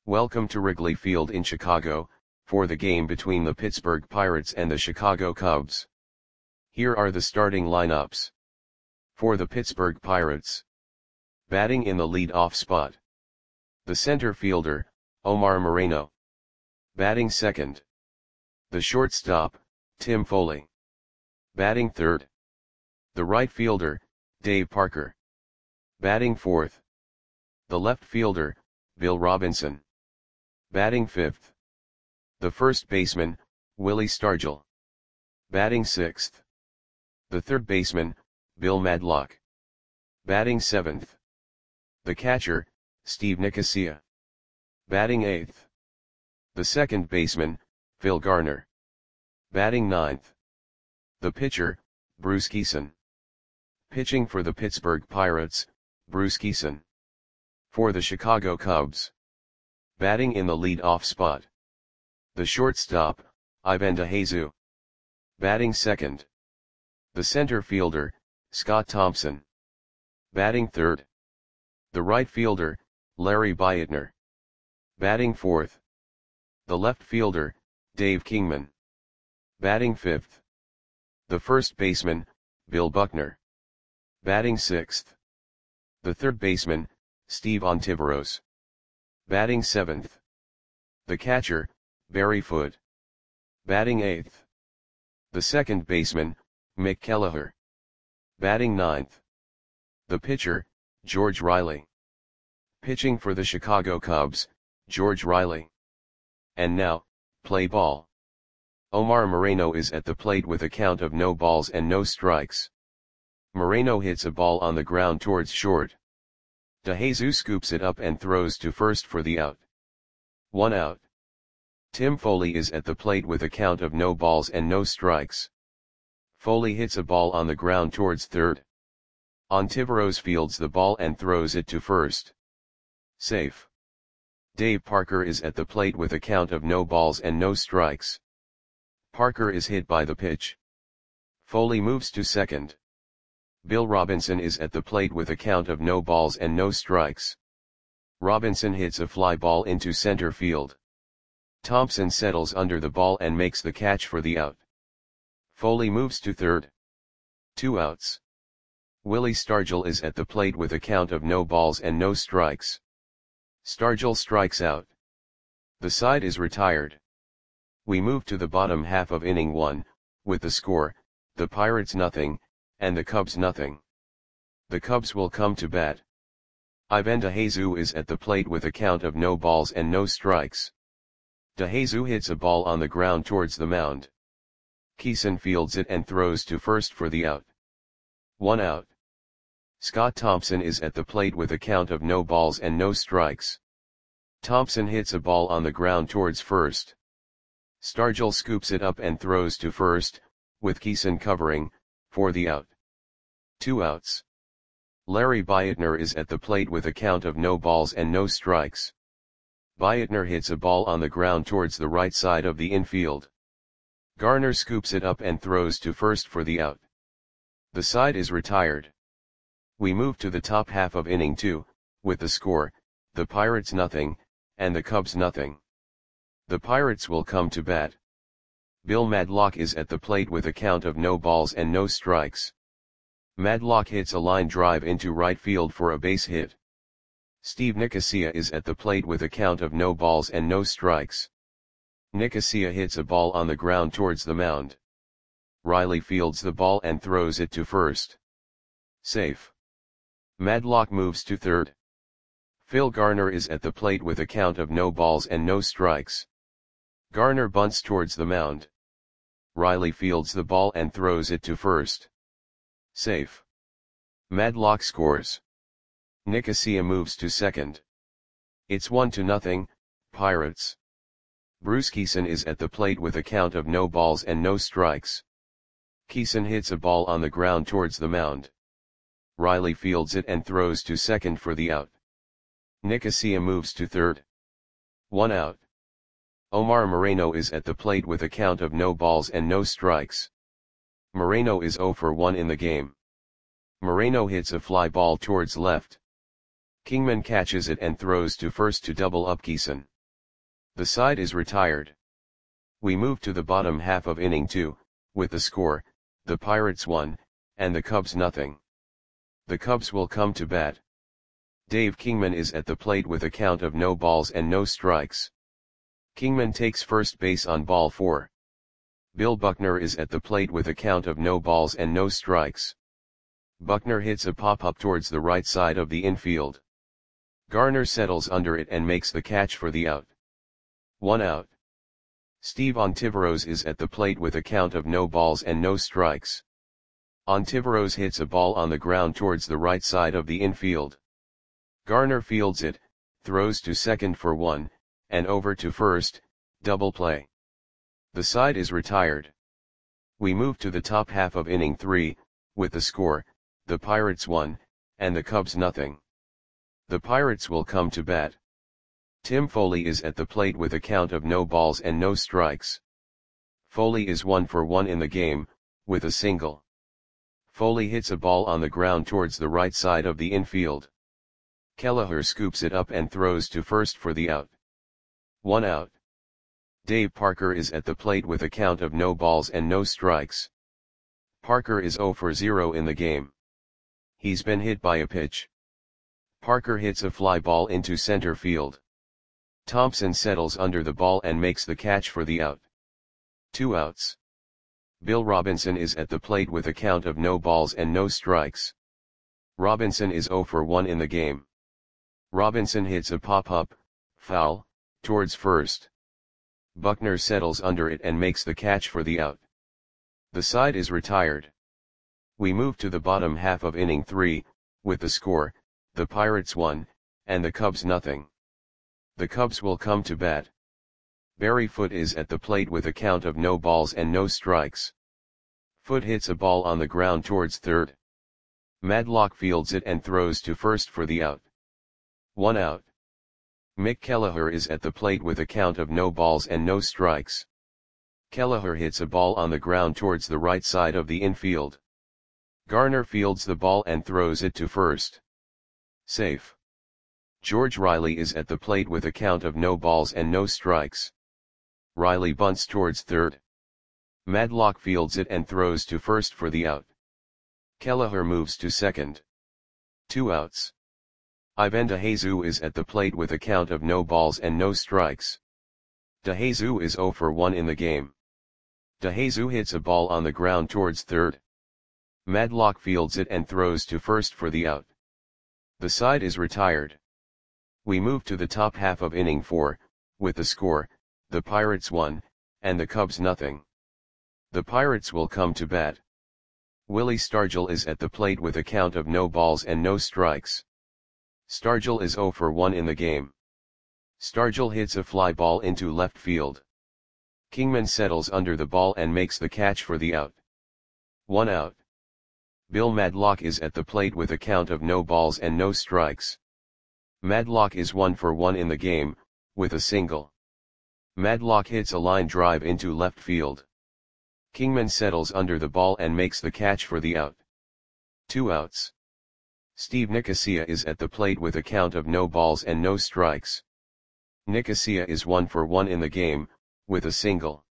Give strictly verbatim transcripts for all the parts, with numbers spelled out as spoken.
Welcome to Wrigley Field in Chicago, for the game between the Pittsburgh Pirates and the Chicago Cubs. Here are the starting lineups. For the Pittsburgh Pirates. Batting in the lead-off spot. The center fielder, Omar Moreno. Batting second. The shortstop, Tim Foley. Batting third. The right fielder, Dave Parker. Batting fourth. The left fielder, Bill Robinson. Batting fifth. The first baseman, Willie Stargell. Batting sixth. The third baseman, Bill Madlock. Batting seventh. The catcher, Steve Nicosia. Batting eighth. The second baseman, Phil Garner. Batting ninth. The pitcher, Bruce Kison. Pitching for the Pittsburgh Pirates, Bruce Kison. For the Chicago Cubs. Batting in the lead-off spot. The shortstop, Ivan DeJesus. Batting second. The center fielder, Scott Thompson. Batting third. The right fielder, Larry Beitner. Batting fourth. The left fielder, Dave Kingman. Batting fifth. The first baseman, Bill Buckner. Batting sixth. The third baseman, Steve Ontiveros. Batting seventh. The catcher, Barry Foote. Batting eighth. The second baseman, Mick Kelleher. Batting ninth. The pitcher, George Riley. Pitching for the Chicago Cubs, George Riley. And now, play ball. Omar Moreno is at the plate with a count of no balls and no strikes. Moreno hits a ball on the ground towards short. DeJesus scoops it up and throws to first for the out. One out. Tim Foley is at the plate with a count of no balls and no strikes. Foley hits a ball on the ground towards third. Ontiveros fields the ball and throws it to first. Safe. Dave Parker is at the plate with a count of no balls and no strikes. Parker is hit by the pitch. Foley moves to second. Bill Robinson is at the plate with a count of no balls and no strikes. Robinson hits a fly ball into center field. Thompson settles under the ball and makes the catch for the out. Foley moves to third. Two outs. Willie Stargell is at the plate with a count of no balls and no strikes. Stargell strikes out. The side is retired. We move to the bottom half of inning one, with the score, the Pirates nothing, and the Cubs nothing. The Cubs will come to bat. Ivan DeJesus is at the plate with a count of no balls and no strikes. DeJesus hits a ball on the ground towards the mound. Kison fields it and throws to first for the out. One out. Scott Thompson is at the plate with a count of no balls and no strikes. Thompson hits a ball on the ground towards first. Stargell scoops it up and throws to first, with Kison covering, for the out. Two outs. Larry Beitner is at the plate with a count of no balls and no strikes. Beitner hits a ball on the ground towards the right side of the infield. Garner scoops it up and throws to first for the out. The side is retired. We move to the top half of inning two, with the score, the Pirates nothing, and the Cubs nothing. The Pirates will come to bat. Bill Madlock is at the plate with a count of no balls and no strikes. Madlock hits a line drive into right field for a base hit. Steve Nicosia is at the plate with a count of no balls and no strikes. Nicosia hits a ball on the ground towards the mound. Riley fields the ball and throws it to first. Safe. Madlock moves to third. Phil Garner is at the plate with a count of no balls and no strikes. Garner bunts towards the mound. Riley fields the ball and throws it to first. Safe. Madlock scores. Nicosia moves to second. It's one to nothing, Pirates. Bruce Kison is at the plate with a count of no balls and no strikes. Kison hits a ball on the ground towards the mound. Riley fields it and throws to second for the out. Nicosia moves to third. One out. Omar Moreno is at the plate with a count of no balls and no strikes. Moreno is zero for one in the game. Moreno hits a fly ball towards left. Kingman catches it and throws to first to double up Kison. The side is retired. We move to the bottom half of inning two, with the score, the Pirates one, and the Cubs nothing. The Cubs will come to bat. Dave Kingman is at the plate with a count of no balls and no strikes. Kingman takes first base on ball four. Bill Buckner is at the plate with a count of no balls and no strikes. Buckner hits a pop-up towards the right side of the infield. Garner settles under it and makes the catch for the out. One out. Steve Ontiveros is at the plate with a count of no balls and no strikes. Ontiveros hits a ball on the ground towards the right side of the infield. Garner fields it, throws to second for one, and over to first, double play. The side is retired. We move to the top half of inning three, with the score, the Pirates one, and the Cubs nothing. The Pirates will come to bat. Tim Foley is at the plate with a count of no balls and no strikes. Foley is one for one in the game, with a single. Foley hits a ball on the ground towards the right side of the infield. Kelleher scoops it up and throws to first for the out. One out. Dave Parker is at the plate with a count of no balls and no strikes. Parker is zero for zero in the game. He's been hit by a pitch. Parker hits a fly ball into center field. Thompson settles under the ball and makes the catch for the out. Two outs. Bill Robinson is at the plate with a count of no balls and no strikes. Robinson is zero for one in the game. Robinson hits a pop-up, foul, towards first. Buckner settles under it and makes the catch for the out. The side is retired. We move to the bottom half of inning three, with the score, the Pirates one, and the Cubs nothing. The Cubs will come to bat. Barry Foote is at the plate with a count of no balls and no strikes. Foote hits a ball on the ground towards third. Madlock fields it and throws to first for the out. One out. Mick Kelleher is at the plate with a count of no balls and no strikes. Kelleher hits a ball on the ground towards the right side of the infield. Garner fields the ball and throws it to first. Safe. George Riley is at the plate with a count of no balls and no strikes. Riley bunts towards third. Madlock fields it and throws to first for the out. Kelleher moves to second. Two outs. Ivan DeJesus is at the plate with a count of no balls and no strikes. DeJesus is zero for one in the game. DeJesus hits a ball on the ground towards third. Madlock fields it and throws to first for the out. The side is retired. We move to the top half of inning four, with the score, the Pirates one, and the Cubs nothing. The Pirates will come to bat. Willie Stargell is at the plate with a count of no balls and no strikes. Stargell is zero for one in the game. Stargell hits a fly ball into left field. Kingman settles under the ball and makes the catch for the out. One out. Bill Madlock is at the plate with a count of no balls and no strikes. Madlock is one for one in the game, with a single. Madlock hits a line drive into left field. Kingman settles under the ball and makes the catch for the out. Two outs. Steve Nicosia is at the plate with a count of no balls and no strikes. Nicosia is one for one in the game, with a single.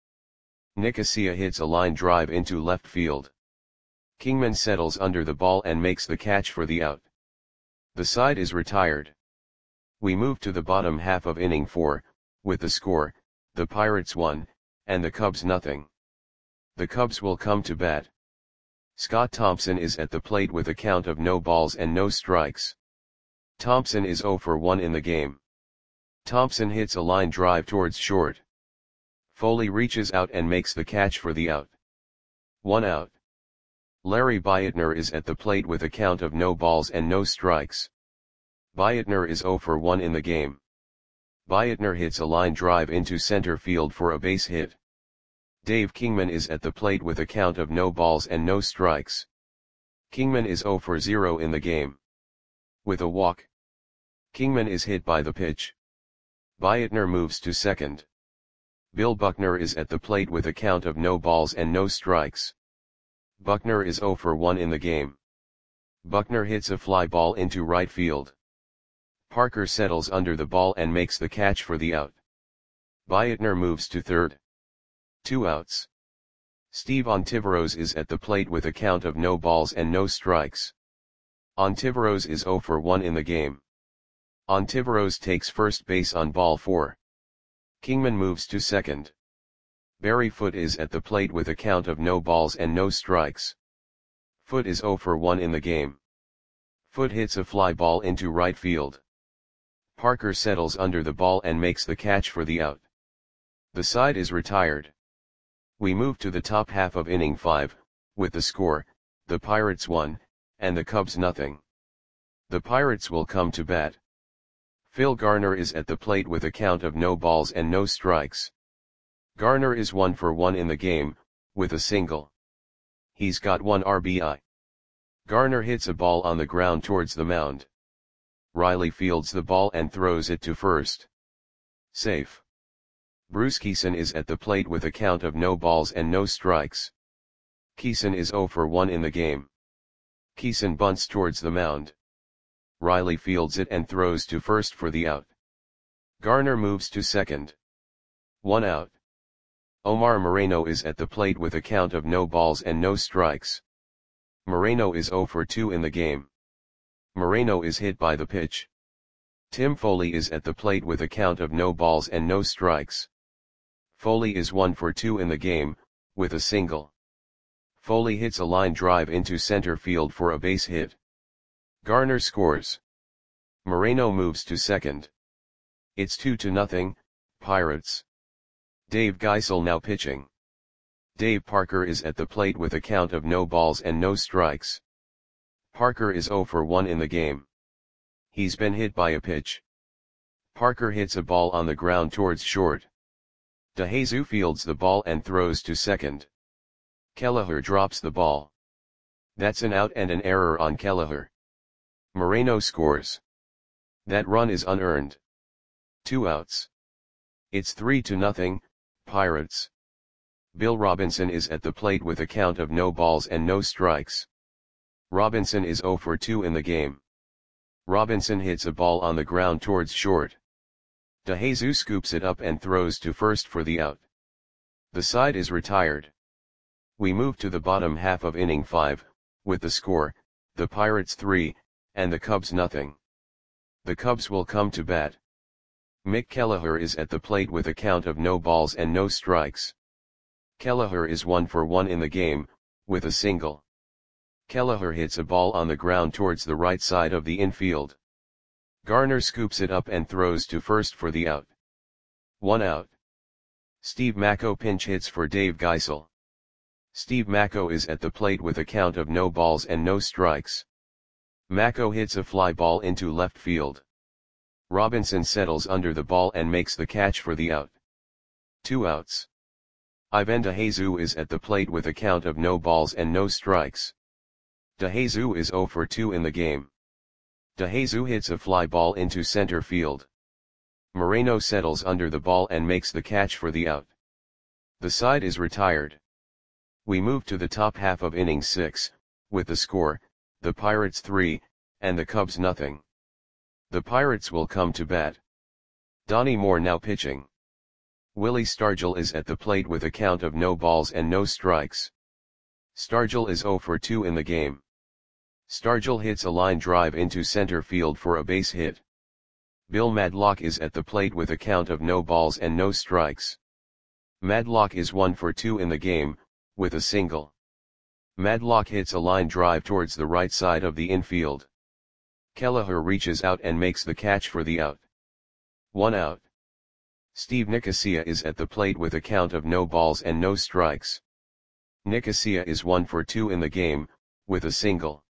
Nicosia hits a line drive into left field. Kingman settles under the ball and makes the catch for the out. The side is retired. We move to the bottom half of inning four, with the score, the Pirates one, and the Cubs nothing. The Cubs will come to bat. Scott Thompson is at the plate with a count of no balls and no strikes. Thompson is zero for one in the game. Thompson hits a line drive towards short. Foley reaches out and makes the catch for the out. One out. Larry Bietner is at the plate with a count of no balls and no strikes. Bietner is zero for one in the game. Bietner hits a line drive into center field for a base hit. Dave Kingman is at the plate with a count of no balls and no strikes. Kingman is zero for zero in the game. With a walk. Kingman is hit by the pitch. Bietner moves to second. Bill Buckner is at the plate with a count of no balls and no strikes. Buckner is zero for one in the game. Buckner hits a fly ball into right field. Parker settles under the ball and makes the catch for the out. Biatner moves to third. Two outs. Steve Ontiveros is at the plate with a count of no balls and no strikes. Ontiveros is oh for one in the game. Ontiveros takes first base on ball four. Kingman moves to second. Barry Foote is at the plate with a count of no balls and no strikes. Foote is oh for one in the game. Foote hits a fly ball into right field. Parker settles under the ball and makes the catch for the out. The side is retired. We move to the top half of inning five, with the score, the Pirates one, and the Cubs nothing. The Pirates will come to bat. Phil Garner is at the plate with a count of no balls and no strikes. Garner is one for one in the game, with a single. He's got one R B I. Garner hits a ball on the ground towards the mound. Riley fields the ball and throws it to first. Safe. Bruce Kison is at the plate with a count of no balls and no strikes. Kison is oh for one in the game. Kison bunts towards the mound. Riley fields it and throws to first for the out. Garner moves to second. One out. Omar Moreno is at the plate with a count of no balls and no strikes. Moreno is oh for two in the game. Moreno is hit by the pitch. Tim Foley is at the plate with a count of no balls and no strikes. Foley is one for two in the game, with a single. Foley hits a line drive into center field for a base hit. Garner scores. Moreno moves to second. It's two to nothing, Pirates. Dave Geisel now pitching. Dave Parker is at the plate with a count of no balls and no strikes. Parker is oh for one in the game. He's been hit by a pitch. Parker hits a ball on the ground towards short. DeJesus fields the ball and throws to second. Kelleher drops the ball. That's an out and an error on Kelleher. Moreno scores. That run is unearned. Two outs. It's three to nothing, Pirates. Bill Robinson is at the plate with a count of no balls and no strikes. Robinson is oh for two in the game. Robinson hits a ball on the ground towards short. DeJesus scoops it up and throws to first for the out. The side is retired. We move to the bottom half of inning five, with the score, the Pirates three, and the Cubs nothing. The Cubs will come to bat. Mick Kelleher is at the plate with a count of no balls and no strikes. Kelleher is one for one in the game, with a single. Kelleher hits a ball on the ground towards the right side of the infield. Garner scoops it up and throws to first for the out. One out. Steve Macko pinch hits for Dave Geisel. Steve Macko is at the plate with a count of no balls and no strikes. Macko hits a fly ball into left field. Robinson settles under the ball and makes the catch for the out. Two outs. Ivan DeJesus is at the plate with a count of no balls and no strikes. DeJesus is oh for two in the game. DeJesus hits a fly ball into center field. Moreno settles under the ball and makes the catch for the out. The side is retired. We move to the top half of inning six, with the score, the Pirates three, and the Cubs nothing. The Pirates will come to bat. Donnie Moore now pitching. Willie Stargell is at the plate with a count of no balls and no strikes. Stargell is oh for two in the game. Stargell hits a line drive into center field for a base hit. Bill Madlock is at the plate with a count of no balls and no strikes. Madlock is one for two in the game, with a single. Madlock hits a line drive towards the right side of the infield. Kelleher reaches out and makes the catch for the out. One out. Steve Nicosia is at the plate with a count of no balls and no strikes. Nicosia is one for two in the game, with a single.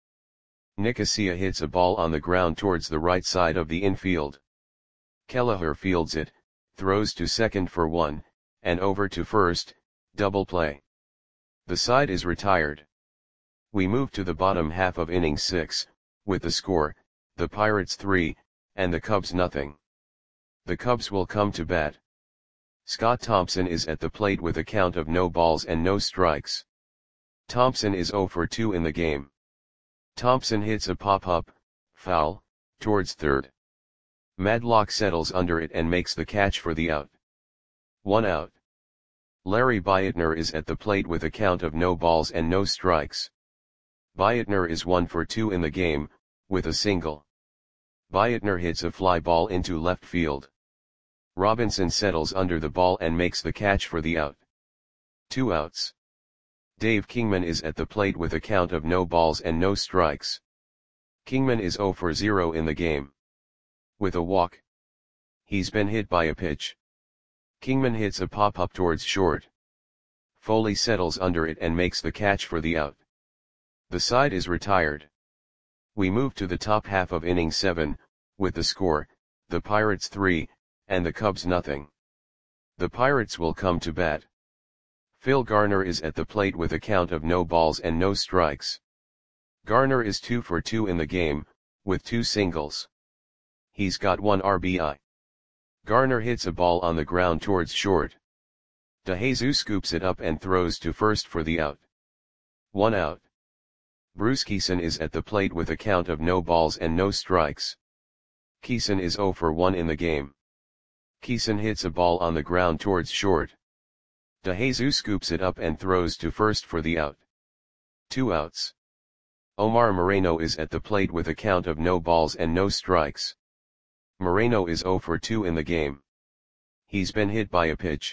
Nicosia hits a ball on the ground towards the right side of the infield. Kelleher fields it, throws to second for one, and over to first, double play. The side is retired. We move to the bottom half of inning six, with the score, the Pirates three, and the Cubs nothing. The Cubs will come to bat. Scott Thompson is at the plate with a count of no balls and no strikes. Thompson is oh for two in the game. Thompson hits a pop-up, foul, towards third. Madlock settles under it and makes the catch for the out. One out. Larry Bietner is at the plate with a count of no balls and no strikes. Bietner is one for two in the game, with a single. Bietner hits a fly ball into left field. Robinson settles under the ball and makes the catch for the out. Two outs. Dave Kingman is at the plate with a count of no balls and no strikes. Kingman is zero for zero in the game. With a walk. He's been hit by a pitch. Kingman hits a pop-up towards short. Foley settles under it and makes the catch for the out. The side is retired. We move to the top half of inning seven, with the score, the Pirates three, and the Cubs nothing. The Pirates will come to bat. Phil Garner is at the plate with a count of no balls and no strikes. Garner is two for two in the game, with two singles. He's got one R B I. Garner hits a ball on the ground towards short. DeJesus scoops it up and throws to first for the out. One out. Bruce Kison is at the plate with a count of no balls and no strikes. Kison is zero for one in the game. Kison hits a ball on the ground towards short. DeJesus scoops it up and throws to first for the out. Two outs. Omar Moreno is at the plate with a count of no balls and no strikes. Moreno is zero for two in the game. He's been hit by a pitch.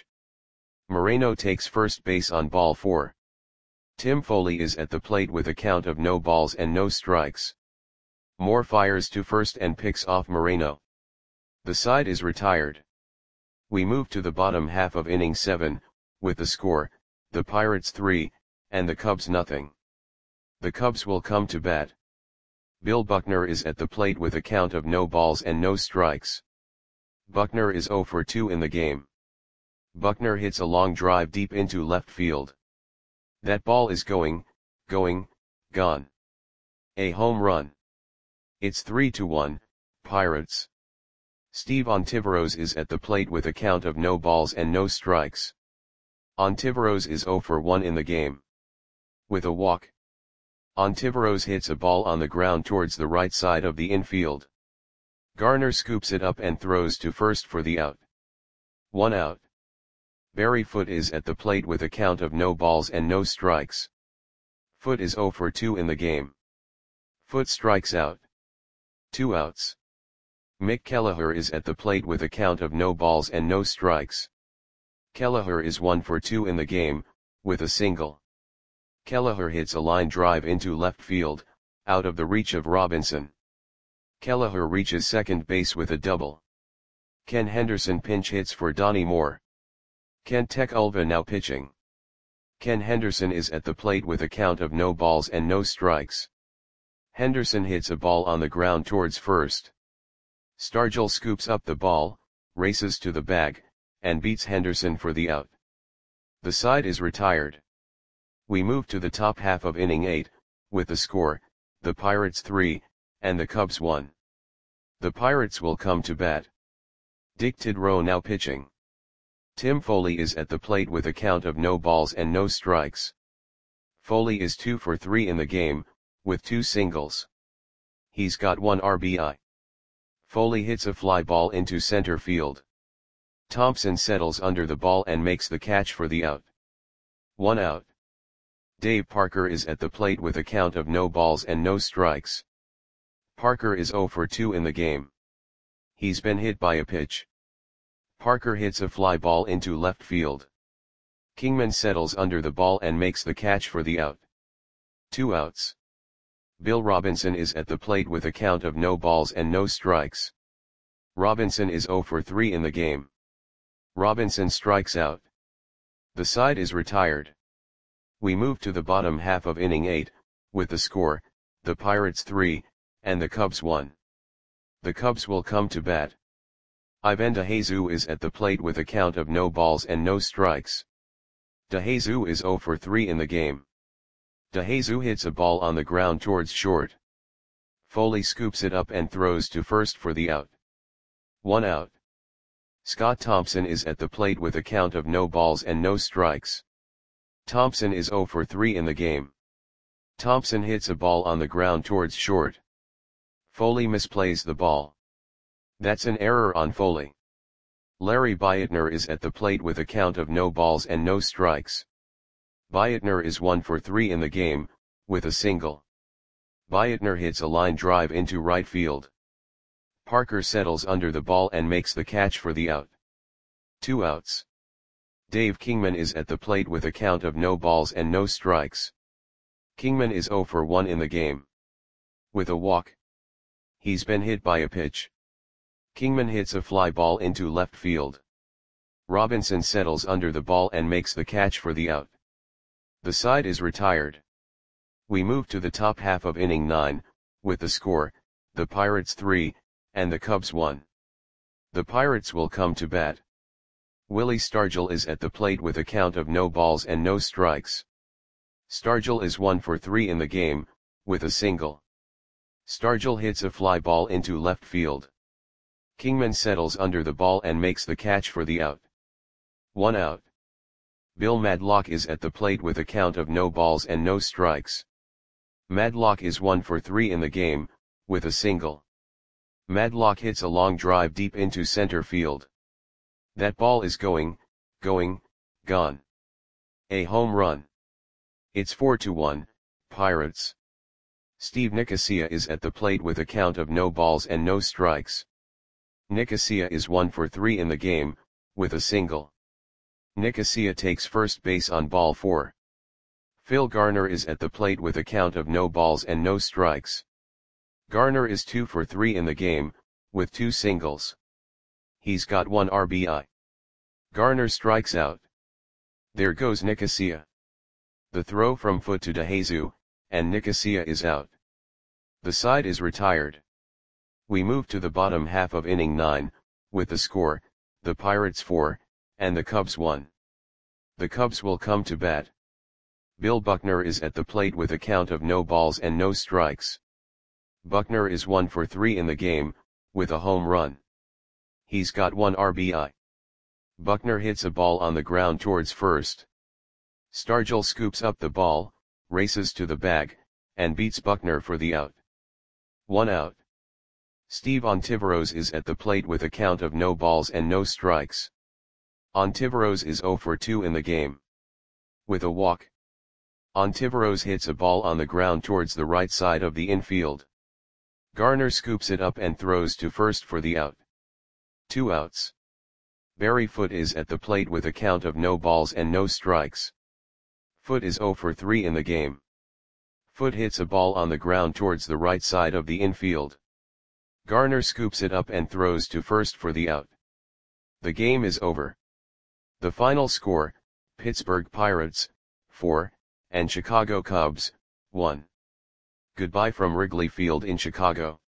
Moreno takes first base on ball four. Tim Foley is at the plate with a count of no balls and no strikes. Moore fires to first and picks off Moreno. The side is retired. We move to the bottom half of inning seven, with the score, the Pirates three, and the Cubs nothing. The Cubs will come to bat. Bill Buckner is at the plate with a count of no balls and no strikes. Buckner is zero for two in the game. Buckner hits a long drive deep into left field. That ball is going, going, gone. A home run. It's three to one, Pirates. Steve Ontiveros is at the plate with a count of no balls and no strikes. Ontiveros is zero for one in the game. With a walk. Ontiveros hits a ball on the ground towards the right side of the infield. Garner scoops it up and throws to first for the out. One out. Barry Foote is at the plate with a count of no balls and no strikes. Foote is zero for two in the game. Foote strikes out. Two outs. Mick Kelleher is at the plate with a count of no balls and no strikes. Kelleher is one for two in the game, with a single. Kelleher hits a line drive into left field, out of the reach of Robinson. Kelleher reaches second base with a double. Ken Henderson pinch hits for Donnie Moore. Kent Tekulve now pitching. Ken Henderson is at the plate with a count of no balls and no strikes. Henderson hits a ball on the ground towards first. Stargell scoops up the ball, races to the bag, and beats Henderson for the out. The side is retired. We move to the top half of inning eight, with the score, the Pirates three, and the Cubs one. The Pirates will come to bat. Dick Tidrow now pitching. Tim Foley is at the plate with a count of no balls and no strikes. Foley is two for three in the game, with two singles. He's got one R B I. Foley hits a fly ball into center field. Thompson settles under the ball and makes the catch for the out. One out. Dave Parker is at the plate with a count of no balls and no strikes. Parker is zero for two in the game. He's been hit by a pitch. Parker hits a fly ball into left field. Kingman settles under the ball and makes the catch for the out. Two outs. Bill Robinson is at the plate with a count of no balls and no strikes. Robinson is zero for three in the game. Robinson strikes out. The side is retired. We move to the bottom half of inning eight, with the score, the Pirates three, and the Cubs one. The Cubs will come to bat. Ivan DeJesus is at the plate with a count of no balls and no strikes. DeJesus is zero for three in the game. DeJesus hits a ball on the ground towards short. Foley scoops it up and throws to first for the out. One out. Scott Thompson is at the plate with a count of no balls and no strikes. Thompson is zero for three in the game. Thompson hits a ball on the ground towards short. Foley misplays the ball. That's an error on Foley. Larry Beitner is at the plate with a count of no balls and no strikes. Beitner is one for three in the game, with a single. Beitner hits a line drive into right field. Parker settles under the ball and makes the catch for the out. Two outs. Dave Kingman is at the plate with a count of no balls and no strikes. Kingman is oh for one in the game. With a walk. He's been hit by a pitch. Kingman hits a fly ball into left field. Robinson settles under the ball and makes the catch for the out. The side is retired. We move to the top half of inning nine, with the score, the Pirates three, and the Cubs one. The Pirates will come to bat. Willie Stargell is at the plate with a count of no balls and no strikes. Stargell is one for three in the game, with a single. Stargell hits a fly ball into left field. Kingman settles under the ball and makes the catch for the out. One out. Bill Madlock is at the plate with a count of no balls and no strikes. Madlock is one for three in the game, with a single. Madlock hits a long drive deep into center field. That ball is going, going, gone. A home run. It's four to one, Pirates. Steve Nicosia is at the plate with a count of no balls and no strikes. Nicosia is one for three in the game, with a single. Nicosia takes first base on ball four. Phil Garner is at the plate with a count of no balls and no strikes. Garner is two for three in the game, with two singles. He's got one R B I. Garner strikes out. There goes Nicosia. The throw from foot to DeJesus, and Nicosia is out. The side is retired. We move to the bottom half of inning nine, with the score, the Pirates four, and the Cubs one. The Cubs will come to bat. Bill Buckner is at the plate with a count of no balls and no strikes. Buckner is one for three in the game, with a home run. He's got one R B I. Buckner hits a ball on the ground towards first. Stargell scoops up the ball, races to the bag, and beats Buckner for the out. One out. Steve Ontiveros is at the plate with a count of no balls and no strikes. Ontiveros is oh for two in the game. With a walk. Ontiveros hits a ball on the ground towards the right side of the infield. Garner scoops it up and throws to first for the out. Two outs. Barry Foote is at the plate with a count of no balls and no strikes. Foote is oh for three in the game. Foote hits a ball on the ground towards the right side of the infield. Garner scoops it up and throws to first for the out. The game is over. The final score, Pittsburgh Pirates, four, and Chicago Cubs, one. Goodbye from Wrigley Field in Chicago.